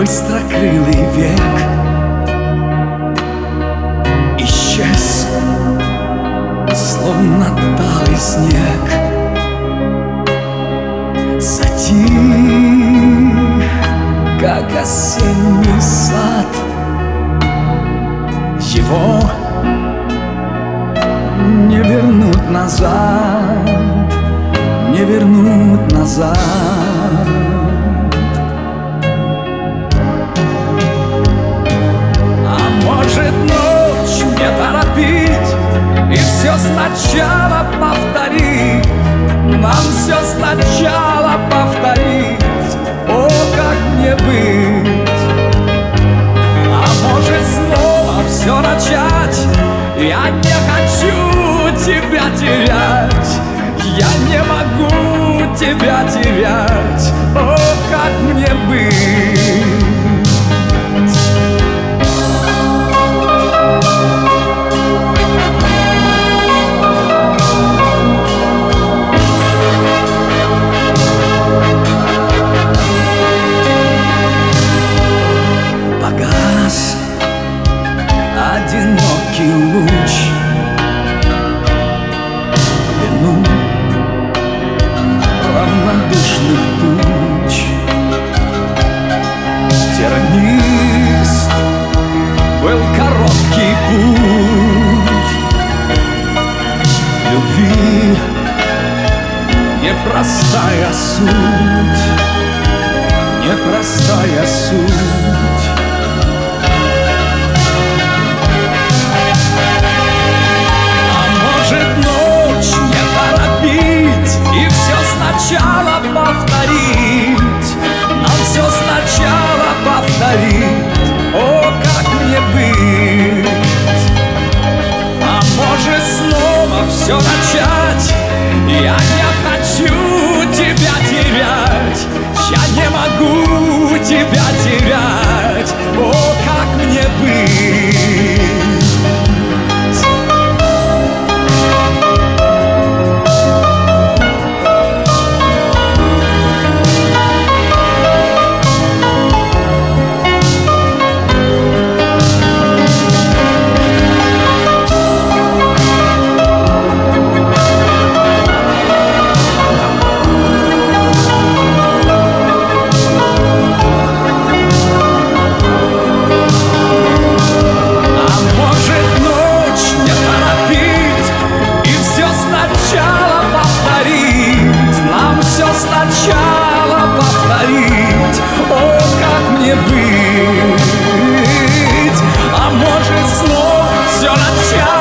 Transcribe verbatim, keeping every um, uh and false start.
быстрокрылый век исчез, словно талый снег. Затих, как осенний сад. Его не вернуть назад, не вернуть назад. И все сначала повторить, нам все сначала повторить. О, как мне быть? А может снова все начать? Я не хочу тебя терять, я не могу тебя терять. О, как мне быть? Одинокий луч длину равнодушных туч. Тернист был короткий путь любви, непростая суть, непростая суть. И все сначала повторить, нам все сначала повторить. О, как мне быть? А может снова все начать? Я не хочу тебя терять, я не могу тебя терять. О, как мне быть? Сначала повторить, о, как мне быть? А может снова все начать?